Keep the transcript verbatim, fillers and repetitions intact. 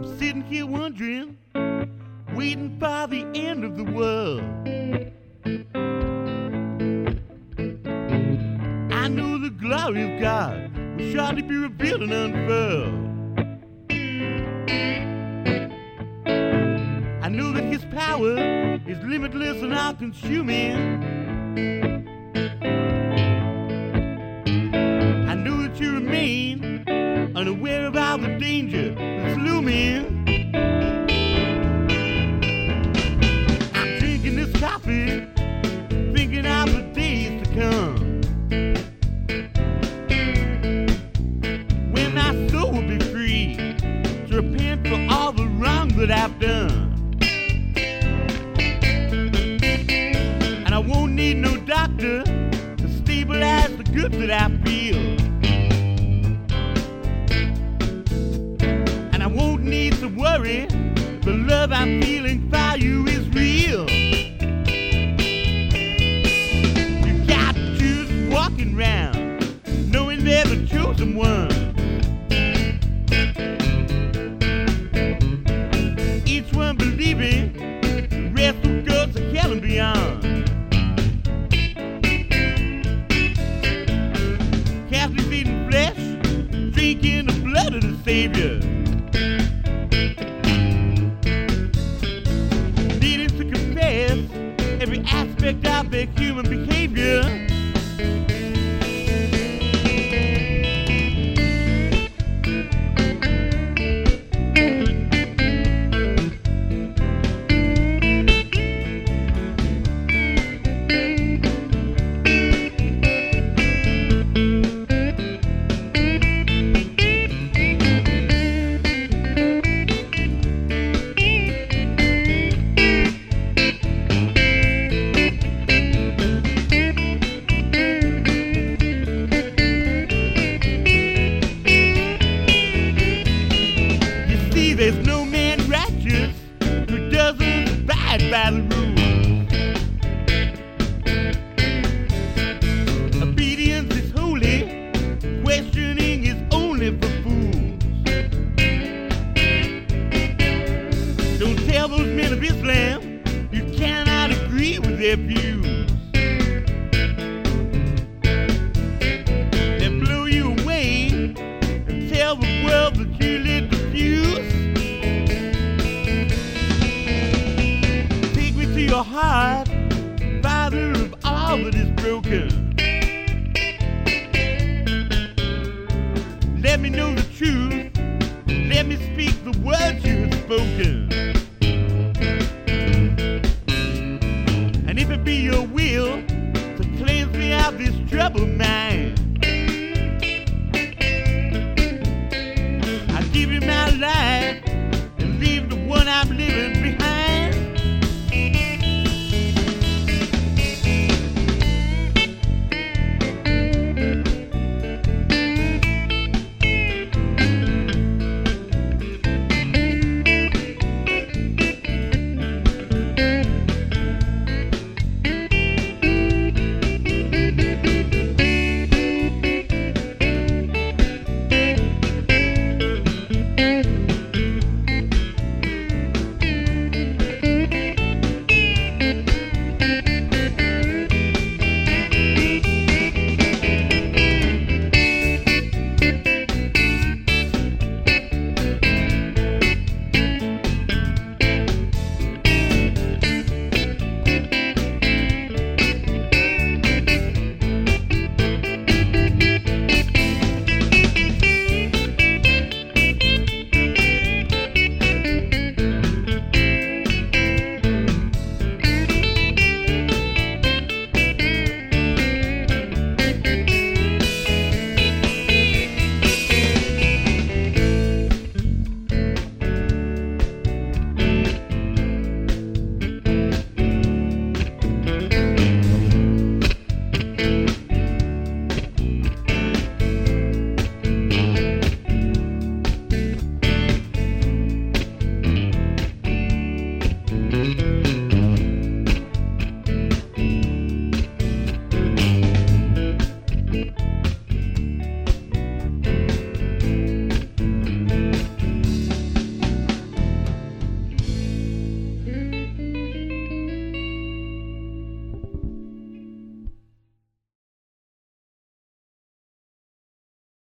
I'm sitting here wondering, waiting for the end of the world. I know the glory of God will surely be revealed and unfurled. I know that His power is limitless and all-consuming. I know that you remain unaware of all the danger that's looming. I'm drinking this coffee, thinking of the days to come, when my soul will be free to repent for all the wrong that I've done. And I won't need no doctor to stabilize the good that I feel. And I won't need to worry, the love I'm feeling for you is real. You got to choose walking round, knowing they're the chosen one. Each one believing the rest will go to hell and beyond. Catholics eating flesh, drinking the blood of the Savior, needing to confess every aspect of their human behavior. There's no man righteous who doesn't abide by the rules. Obedience is holy, questioning is only for fools. Don't tell those men of Islam you cannot agree with their views. They blow you away and tell the world that you live diffused. Your heart, Father of all that is broken. Let me know the truth, let me speak the words you have spoken. And if it be your will to cleanse me of this troubled mind, I'll give you my life and leave the one I'm living behind.